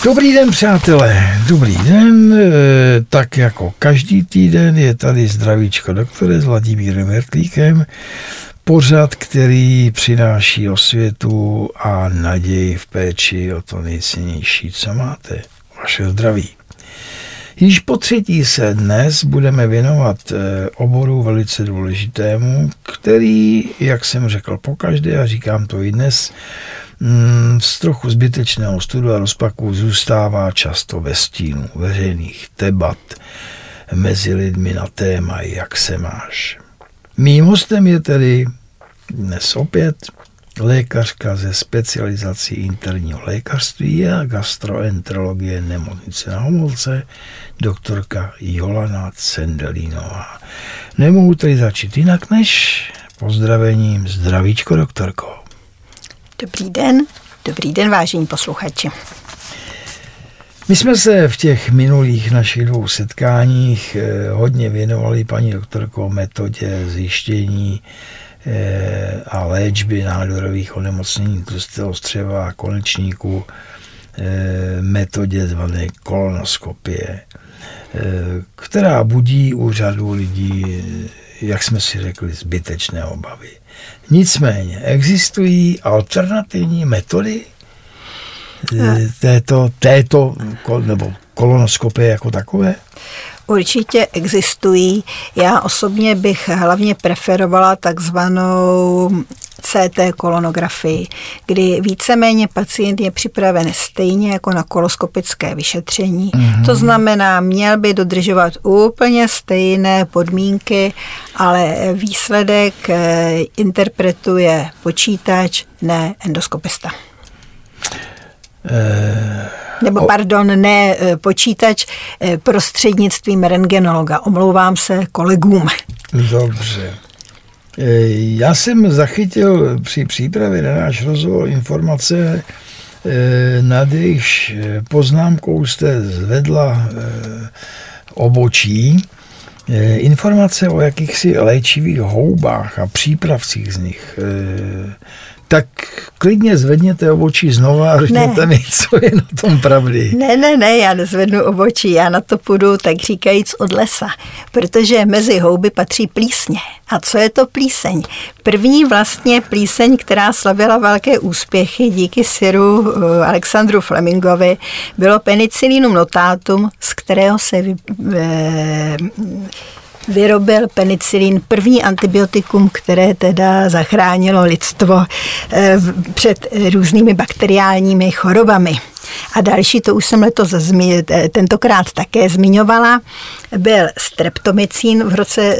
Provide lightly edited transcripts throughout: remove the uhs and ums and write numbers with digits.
Dobrý den, přátelé, dobrý den. Tak jako každý týden je tady Zdravíčko doktore s Vladimírem Mertlíkem. Pořad, který přináší osvětu a naději v péči o to nejcennější, co máte, vaše zdraví. Již po třetí se dnes budeme věnovat oboru velice důležitému, který, jak jsem řekl pokaždé a říkám to i dnes, z trochu zbytečného studu a rozpaku zůstává často ve stínu veřejných debat mezi lidmi na téma, jak se máš. Mým hostem je tedy dnes opět lékařka ze specializací interního lékařství a gastroenterologie Nemocnice Na Homolce, doktorka Jolana Cendelínová. Nemohu tedy začít jinak než pozdravením Zdravíčko doktorko. Dobrý den, vážení posluchači. My jsme se v těch minulých našich 2 setkáních hodně věnovali, paní doktorko, metodě zjištění a léčby nádorových onemocnění tlustého střeva a konečníků, metodě zvané kolonoskopie, která budí u řadu lidí, jak jsme si řekli, zbytečné obavy. Nicméně existují alternativní metody této nebo kolonoskopie jako takové? Určitě existují. Já osobně bych hlavně preferovala takzvanou CT kolonografii, kdy víceméně pacient je připraven stejně jako na koloskopické vyšetření. To znamená, měl by dodržovat úplně stejné podmínky, ale výsledek interpretuje počítač, ne endoskopista. Ne počítač, prostřednictvím rentgenologa. Omlouvám se kolegům. Dobře. Já jsem zachytil při přípravě na náš rozhovor informace, nad jejichž poznámkou jste zvedla obočí, informace o jakýchsi léčivých houbách a přípravcích z nich. Tak klidně zvedněte obočí znova a řekněte mi, co je na tom pravdy. Ne, já nezvednu obočí, já na to půjdu, tak říkajíc, od lesa, protože mezi houby patří plísně. A co je to plíseň? První vlastně plíseň, která slavila velké úspěchy díky siru Alexandru Flemingovi, bylo Penicillinum notatum, z kterého se vyrobil penicilin, první antibiotikum, které teda zachránilo lidstvo před různými bakteriálními chorobami. A další, to už jsem tentokrát také zmiňovala, byl streptomycin v roce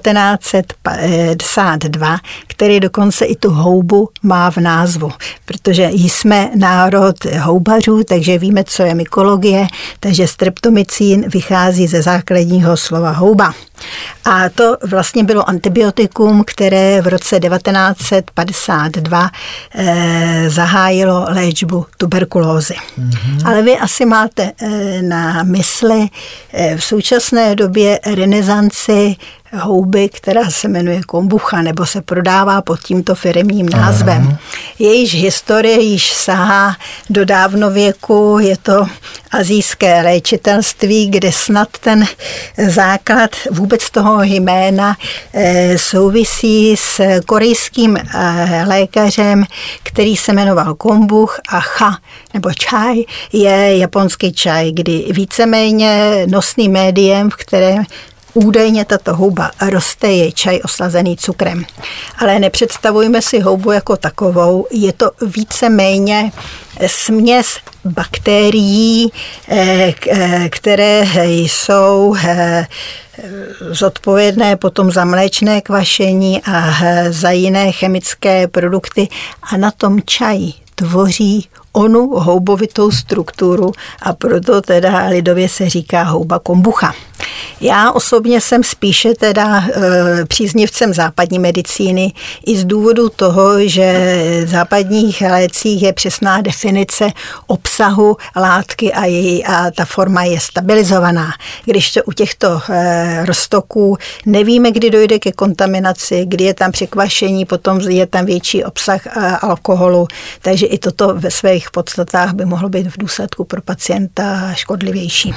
1952, který dokonce i tu houbu má v názvu, protože jsme národ houbařů, takže víme, co je mykologie, takže streptomycin vychází ze základního slova houba. A to vlastně bylo antibiotikum, které v roce 1952 zahájilo léčbu tuberkulózy. Ale vy asi máte na mysli v současné době renesanci houby, která se jmenuje kombucha, nebo se prodává pod tímto firemním názvem. Jejíž historie již sahá do dávnověku, je to asijské léčitelství, kde snad ten základ vůbec toho jména souvisí s korejským lékařem, který se jmenoval kombuch, a cha, nebo čaj, je japonský čaj, kdy víceméně nosným médiem, v kterém údajně tato houba roste, je čaj oslazený cukrem. Ale nepředstavujme si houbu jako takovou, je to víceméně směs bakterií, které jsou zodpovědné potom za mléčné kvašení a za jiné chemické produkty a na tom čaji tvoří onu houbovitou strukturu a proto teda lidově se říká houba kombucha. Já osobně jsem spíše teda příznivcem západní medicíny i z důvodu toho, že v západních lécích je přesná definice obsahu látky a ta forma je stabilizovaná. Když to u těchto roztoků nevíme, kdy dojde ke kontaminaci, kdy je tam překvašení, potom je tam větší obsah alkoholu, takže i toto ve svých podstatách by mohlo být v důsledku pro pacienta škodlivější.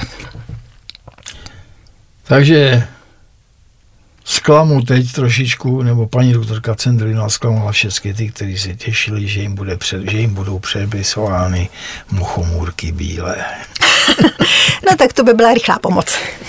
Takže zklamu teď trošičku, nebo paní doktorka Cendrlinová zklamala všechny ty, kteří se těšili, že jim budou předepisovány muchomůrky bílé. No tak to by byla rychlá pomoc.